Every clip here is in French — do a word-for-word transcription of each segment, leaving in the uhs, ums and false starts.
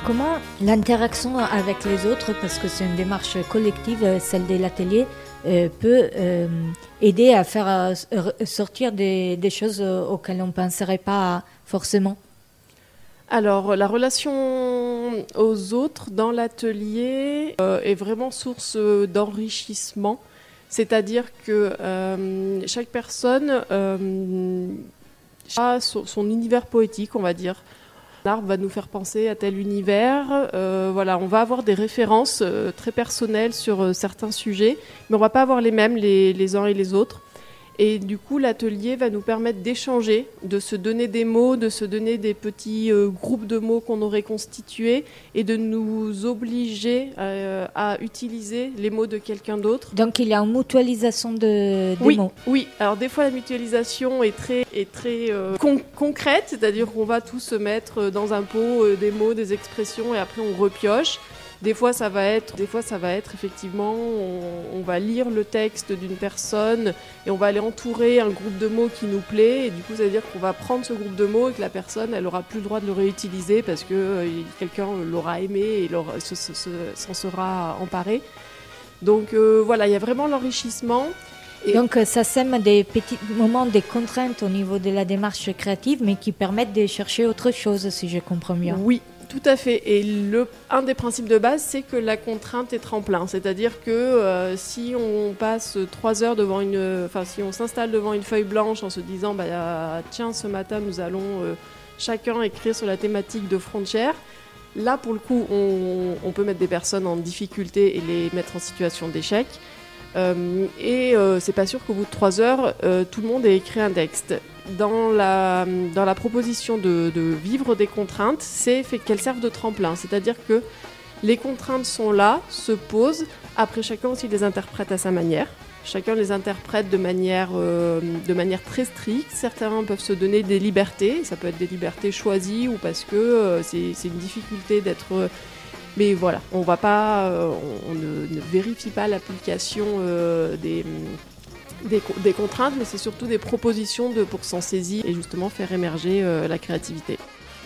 comment l'interaction avec les autres, parce que c'est une démarche collective, celle de l'atelier, euh, peut euh, aider à faire euh, sortir des, des choses auxquelles on ne penserait pas forcément? Alors, la relation aux autres dans l'atelier euh, est vraiment source d'enrichissement. C'est-à-dire que euh, chaque personne euh, a son, son univers poétique, on va dire. L'arbre va nous faire penser à tel univers. Euh, voilà, on va avoir des références euh, très personnelles sur euh, certains sujets, mais on ne va pas avoir les mêmes les, les uns et les autres. Et du coup, l'atelier va nous permettre d'échanger, de se donner des mots, de se donner des petits euh, groupes de mots qu'on aurait constitués et de nous obliger euh, à utiliser les mots de quelqu'un d'autre. Donc, il y a une mutualisation de, des oui, mots. Oui, alors des fois, la mutualisation est très, est très euh, con- concrète, c'est-à-dire qu'on va tous se mettre dans un pot euh, des mots, des expressions et après on repioche. Des fois, ça va être, des fois, ça va être effectivement, on, on va lire le texte d'une personne et on va aller entourer un groupe de mots qui nous plaît. Et du coup, ça veut dire qu'on va prendre ce groupe de mots et que la personne, elle n'aura plus le droit de le réutiliser parce que euh, quelqu'un l'aura aimé et l'aura, se, se, se, s'en sera emparé. Donc euh, voilà, il y a vraiment l'enrichissement. Et donc, ça sème des petits moments, des contraintes au niveau de la démarche créative, mais qui permettent de chercher autre chose, si je comprends bien. Oui. Tout à fait. Et le, un des principes de base, c'est que la contrainte est tremplin. C'est-à-dire que euh, si on passe trois heures devant une... Enfin, si on s'installe devant une feuille blanche en se disant bah, « Tiens, ce matin, nous allons euh, chacun écrire sur la thématique de Frontières », là, pour le coup, on, on peut mettre des personnes en difficulté et les mettre en situation d'échec. Euh, et euh, c'est pas sûr qu'au bout de trois heures, euh, tout le monde ait écrit un texte. Dans la, dans la proposition de, de vivre des contraintes, c'est fait qu'elles servent de tremplin. C'est-à-dire que les contraintes sont là, se posent. Après, chacun aussi les interprète à sa manière. Chacun les interprète de manière, euh, de manière très stricte. Certains peuvent se donner des libertés. Ça peut être des libertés choisies ou parce que euh, c'est, c'est une difficulté d'être... Euh, mais voilà, on va pas, euh, on, on ne, ne vérifie pas l'application euh, des... Des, des contraintes, mais c'est surtout des propositions de, pour s'en saisir et justement faire émerger euh, la créativité.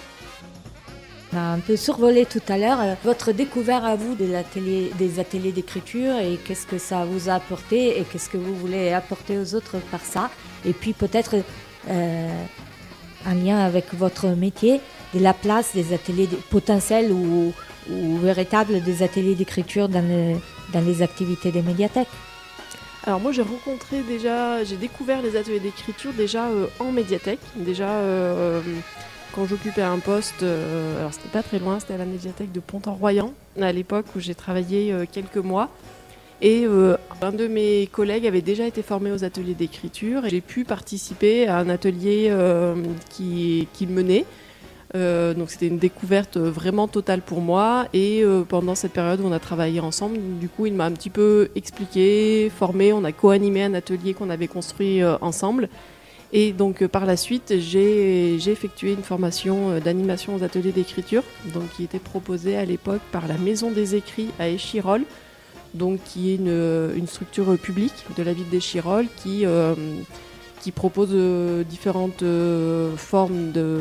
On a un peu survolé tout à l'heure euh, votre découverte à vous de l'atelier, des ateliers d'écriture et qu'est-ce que ça vous a apporté et qu'est-ce que vous voulez apporter aux autres par ça. Et puis peut-être euh, un lien avec votre métier, de la place des ateliers potentiels ou, ou véritables des ateliers d'écriture dans, le, dans les activités des médiathèques. Alors moi j'ai rencontré déjà, j'ai découvert les ateliers d'écriture déjà euh, en médiathèque, déjà euh, quand j'occupais un poste, euh, alors c'était pas très loin, c'était à la médiathèque de Pont-en-Royan, à l'époque où j'ai travaillé euh, quelques mois. Et euh, un de mes collègues avait déjà été formé aux ateliers d'écriture et j'ai pu participer à un atelier euh, qui, qui menait. Euh, donc c'était une découverte vraiment totale pour moi et euh, pendant cette période où on a travaillé ensemble, du coup il m'a un petit peu expliqué, formé, on a co-animé un atelier qu'on avait construit euh, ensemble et donc euh, par la suite j'ai, j'ai effectué une formation euh, d'animation aux ateliers d'écriture donc, qui était proposée à l'époque par la Maison des Écrits à Échirolles, donc, qui est une, une structure publique de la ville d'Échirolles qui... Euh, qui propose euh, différentes euh, formes de,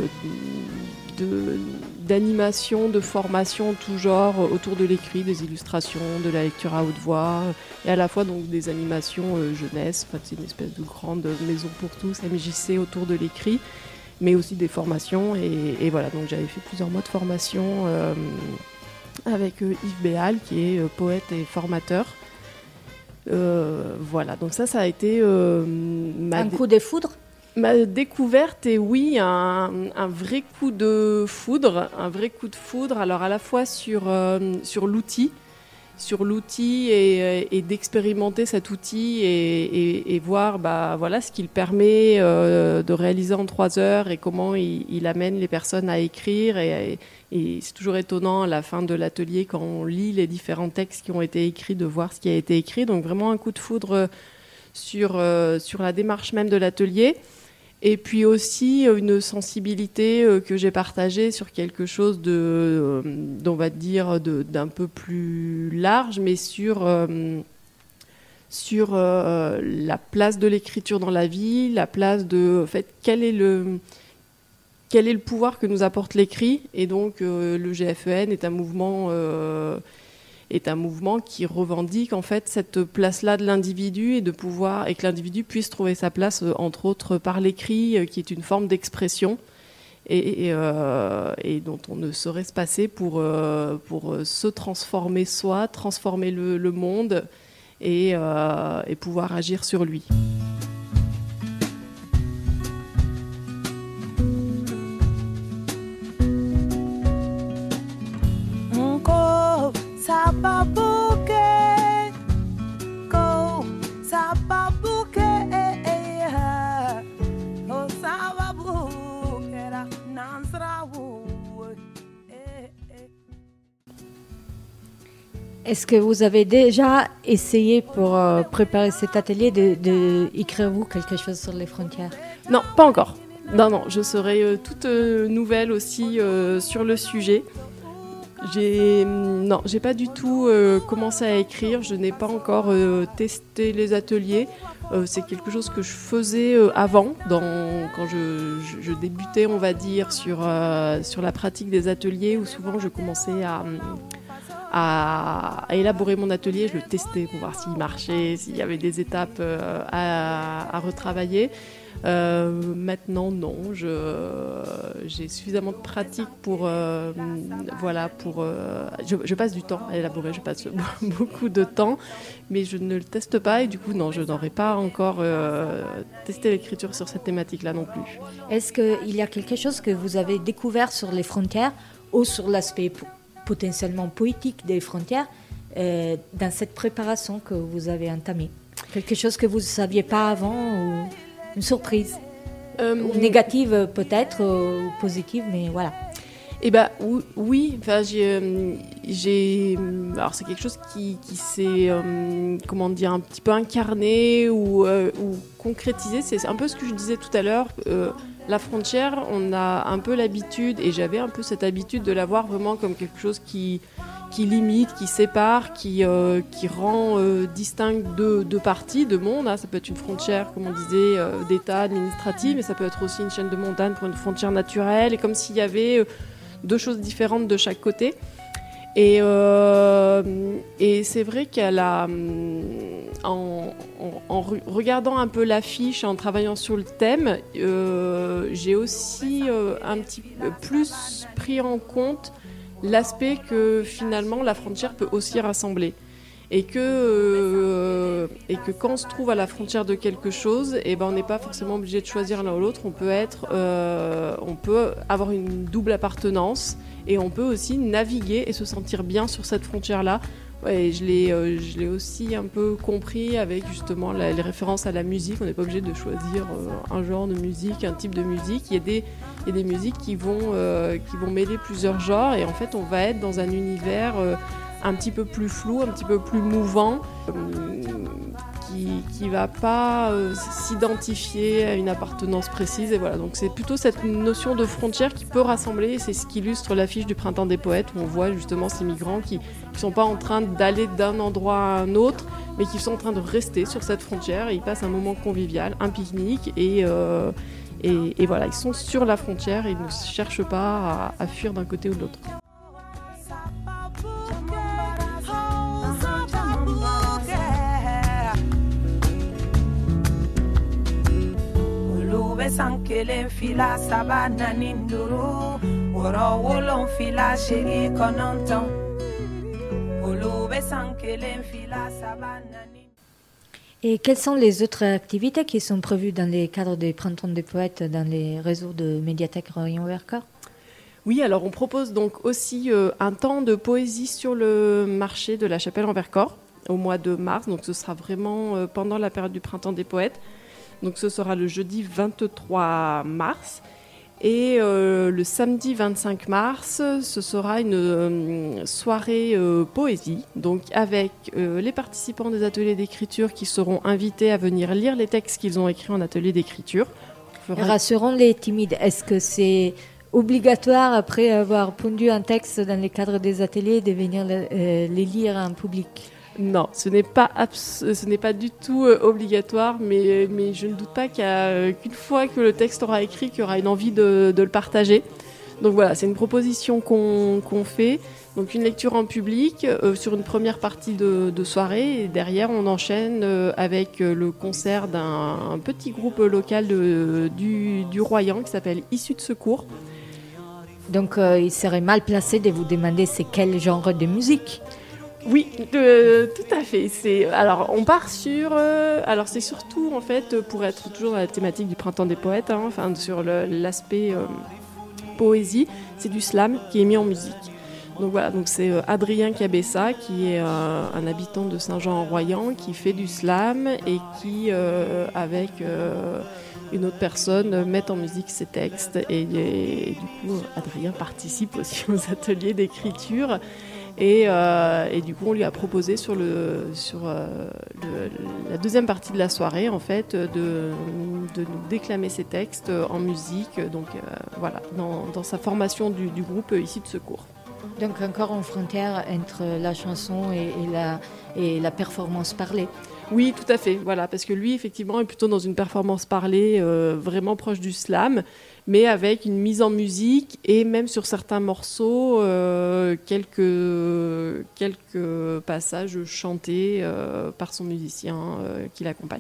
de, d'animation, de formation, tout genre, autour de l'écrit, des illustrations, de la lecture à haute voix, et à la fois donc, des animations euh, jeunesse, enfin, c'est une espèce de grande maison pour tous, M J C autour de l'écrit, mais aussi des formations, et, et voilà, donc j'avais fait plusieurs mois de formation euh, avec euh, Yves Béal, qui est euh, poète et formateur. Euh, voilà, donc ça, ça a été euh, ma un coup de foudre. Ma découverte est oui un, un vrai coup de foudre, un vrai coup de foudre. Alors à la fois sur euh, sur l'outil, sur l'outil et, et d'expérimenter cet outil et, et, et voir bah voilà ce qu'il permet euh, de réaliser en trois heures et comment il, il amène les personnes à écrire et, et Et c'est toujours étonnant à la fin de l'atelier quand on lit les différents textes qui ont été écrits de voir ce qui a été écrit. Donc vraiment un coup de foudre sur, euh, sur la démarche même de l'atelier. Et puis aussi une sensibilité euh, que j'ai partagée sur quelque chose de, euh, d'on va dire de, d'un peu plus large, mais sur, euh, sur euh, la place de l'écriture dans la vie, la place de... En fait, quel est le... quel est le pouvoir que nous apporte l'écrit. Et donc euh, le G F E N est un mouvement euh, est un mouvement qui revendique en fait cette place-là de l'individu et de pouvoir et que l'individu puisse trouver sa place euh, entre autres par l'écrit, euh, qui est une forme d'expression et, et, euh, et dont on ne saurait se passer pour euh, pour se transformer soi, transformer le, le monde et, euh, et pouvoir agir sur lui. Est-ce que vous avez déjà essayé pour euh, préparer cet atelier de, de écrire vous quelque chose sur les frontières? Non, pas encore. Non, non, je serai euh, toute euh, nouvelle aussi euh, sur le sujet. J'ai, non, j'ai pas du tout euh, commencé à écrire. Je n'ai pas encore euh, testé les ateliers. Euh, c'est quelque chose que je faisais euh, avant, dans, quand je, je, je débutais, on va dire, sur, euh, sur la pratique des ateliers, où souvent je commençais à... À, à élaborer mon atelier, je le testais pour voir s'il marchait, s'il y avait des étapes euh, à, à retravailler. Euh, maintenant, non, je, j'ai suffisamment de pratique pour, euh, voilà, pour. Euh, je, je passe du temps à élaborer, je passe beaucoup de temps, mais je ne le teste pas et du coup, non, je n'aurais pas encore euh, testé l'écriture sur cette thématique-là non plus. Est-ce qu'il y a quelque chose que vous avez découvert sur les frontières ou sur l'aspect potentiellement poétique des frontières euh, dans cette préparation que vous avez entamée? Quelque chose que vous ne saviez pas avant ou une surprise euh, ou négative peut-être ou positive, mais voilà. Eh ben oui, enfin j'ai, j'ai, alors c'est quelque chose qui, qui s'est, euh, comment dire, un petit peu incarné ou, euh, ou concrétisé. C'est un peu ce que je disais tout à l'heure. Euh, La frontière, on a un peu l'habitude, et j'avais un peu cette habitude de la voir vraiment comme quelque chose qui, qui limite, qui sépare, qui, euh, qui rend euh, distinct deux, deux parties, deux mondes. Hein. Ça peut être une frontière, comme on disait, euh, d'État, administrative, mais ça peut être aussi une chaîne de montagne pour une frontière naturelle, et comme s'il y avait euh, deux choses différentes de chaque côté. Et, euh, et c'est vrai qu'elle a, en, en, en regardant un peu l'affiche, en travaillant sur le thème, euh, j'ai aussi euh, un petit peu plus pris en compte l'aspect que finalement la frontière peut aussi rassembler. Et que, euh, et que quand on se trouve à la frontière de quelque chose, eh ben on n'est pas forcément obligé de choisir l'un ou l'autre. On peut être, euh, on peut avoir une double appartenance et on peut aussi naviguer et se sentir bien sur cette frontière-là. Ouais, je l'ai, euh, je l'ai aussi un peu compris avec justement la, les références à la musique. On n'est pas obligé de choisir euh, un genre de musique, un type de musique. Il y a des, il y a des musiques qui vont, euh, qui vont mêler plusieurs genres et en fait on va être dans un univers euh, un petit peu plus flou, un petit peu plus mouvant, euh, qui qui va pas euh, s'identifier à une appartenance précise. Et voilà, donc c'est plutôt cette notion de frontière qui peut rassembler. C'est ce qui illustre l'affiche du Printemps des Poètes, où on voit justement ces migrants qui ne sont pas en train d'aller d'un endroit à un autre, mais qui sont en train de rester sur cette frontière. Et ils passent un moment convivial, un pique-nique, et, euh, et, et voilà, ils sont sur la frontière et ils ne cherchent pas à, à fuir d'un côté ou de l'autre. Sankelen fila saba nani nduru woro wolon fila shegi kononton olube sankelen fila saba nani. Et quelles sont les autres activités qui sont prévues dans les cadres des Printemps des Poètes dans les réseaux de Médiathèque Royan-Vercors? Oui, alors on propose donc aussi euh, un temps de poésie sur le marché de la Chapelle en Vercors au mois de mars, donc ce sera vraiment euh, pendant la période du Printemps des Poètes. Donc ce sera le jeudi vingt-trois mars et euh, le samedi vingt-cinq mars, ce sera une euh, soirée euh, poésie, donc avec euh, les participants des ateliers d'écriture qui seront invités à venir lire les textes qu'ils ont écrits en atelier d'écriture. Fera... Rassurons les timides, est-ce que c'est obligatoire après avoir pondu un texte dans les cadres des ateliers de venir le, euh, les lire en public? Non, ce n'est pas, abs- ce n'est pas du tout euh, obligatoire, mais, mais je ne doute pas qu'il y a, euh, qu'une fois que le texte aura écrit, qu'il y aura une envie de, de le partager. Donc voilà, c'est une proposition qu'on, qu'on fait. Donc une lecture en public euh, sur une première partie de, de soirée, et derrière on enchaîne euh, avec euh, le concert d'un un petit groupe local de, du, du Royan qui s'appelle Issus de Secours. Donc euh, il serait mal placé de vous demander c'est quel genre de musique. Oui, euh, tout à fait. C'est, alors, on part sur... Euh, alors, c'est surtout, en fait, pour être toujours dans la thématique du Printemps des Poètes, hein, enfin, sur le, l'aspect euh, poésie, c'est du slam qui est mis en musique. Donc voilà, donc c'est euh, Adrien Cabessa, qui est euh, un habitant de Saint-Jean-en-Royan, qui fait du slam et qui, euh, avec euh, une autre personne, met en musique ses textes. Et, et, et du coup, Adrien participe aussi aux ateliers d'écriture. Et, euh, et du coup, on lui a proposé sur, le, sur euh, le, la deuxième partie de la soirée, en fait, de, de nous déclamer ses textes en musique, donc euh, voilà, dans, dans sa formation du, du groupe Issus de Secours. Donc encore une frontière entre la chanson et, et, la, et la performance parlée. Oui, tout à fait, voilà, parce que lui, effectivement, est plutôt dans une performance parlée euh, vraiment proche du slam, mais avec une mise en musique et même sur certains morceaux, euh, quelques, quelques passages chantés euh, par son musicien euh, qui l'accompagne.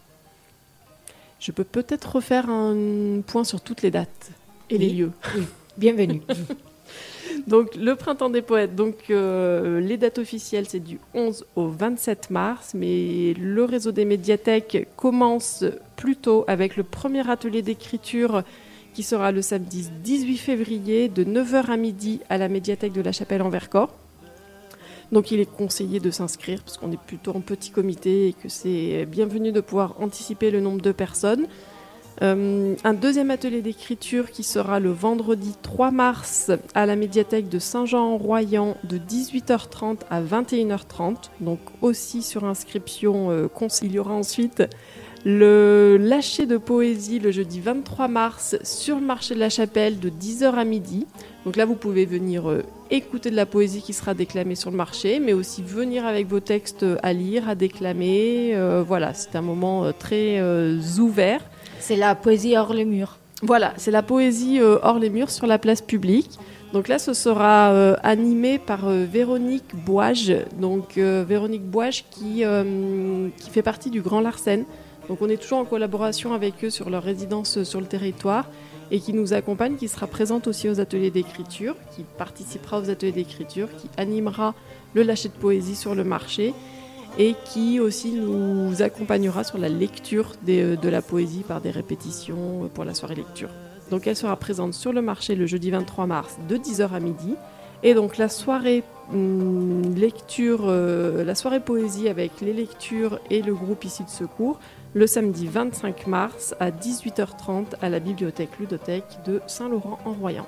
Je peux peut-être refaire un point sur toutes les dates et oui, les lieux. Oui, bienvenue. Donc le Printemps des Poètes, donc euh, les dates officielles c'est du onze au vingt-sept mars, mais le réseau des médiathèques commence plus tôt avec le premier atelier d'écriture qui sera le samedi dix-huit février de neuf heures à midi à la médiathèque de la Chapelle en Vercors. Donc il est conseillé de s'inscrire parce qu'on est plutôt en petit comité et que c'est bienvenu de pouvoir anticiper le nombre de personnes. Euh, un deuxième atelier d'écriture qui sera le vendredi trois mars à la médiathèque de Saint-Jean-en-Royan de dix-huit heures trente à vingt et une heures trente, donc aussi sur inscription. Euh, il y aura ensuite le lâcher de poésie le jeudi vingt-trois mars sur le marché de la Chapelle de dix heures à midi. Donc là vous pouvez venir euh, écouter de la poésie qui sera déclamée sur le marché, mais aussi venir avec vos textes à lire, à déclamer. Euh, voilà, c'est un moment euh, très euh, ouvert. C'est la poésie hors les murs. Voilà, c'est la poésie euh, hors les murs sur la place publique. Donc là, ce sera euh, animé par euh, Véronique Boige. Donc euh, Véronique Boige qui, euh, qui fait partie du Grand Larsen. Donc on est toujours en collaboration avec eux sur leur résidence sur le territoire et qui nous accompagne, qui sera présente aussi aux ateliers d'écriture, qui participera aux ateliers d'écriture, qui animera le lâcher de poésie sur le marché et qui aussi nous accompagnera sur la lecture des, de la poésie par des répétitions pour la soirée lecture. Donc elle sera présente sur le marché le jeudi vingt-trois mars de dix heures à midi. Et donc la soirée hum, lecture, euh, la soirée poésie avec les lectures et le groupe Issus de Secours, le samedi vingt-cinq mars à dix-huit heures trente à la bibliothèque ludothèque de Saint-Laurent-en-Royan.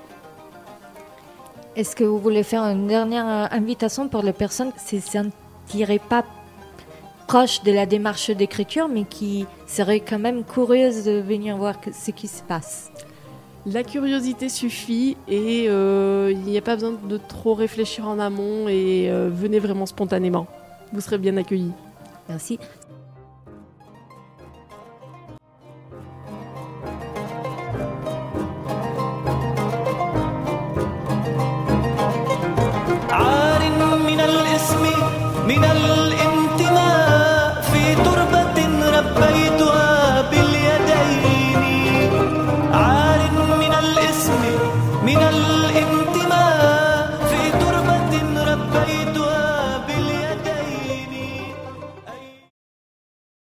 Est-ce que vous voulez faire une dernière invitation pour les personnes qui ne se sentiraient pas proches de la démarche d'écriture, mais qui seraient quand même curieuses de venir voir ce qui se passe? La curiosité suffit et euh, il n'y a pas besoin de trop réfléchir en amont et euh, venez vraiment spontanément. Vous serez bien accueillis. Merci. من الاسم من الاسم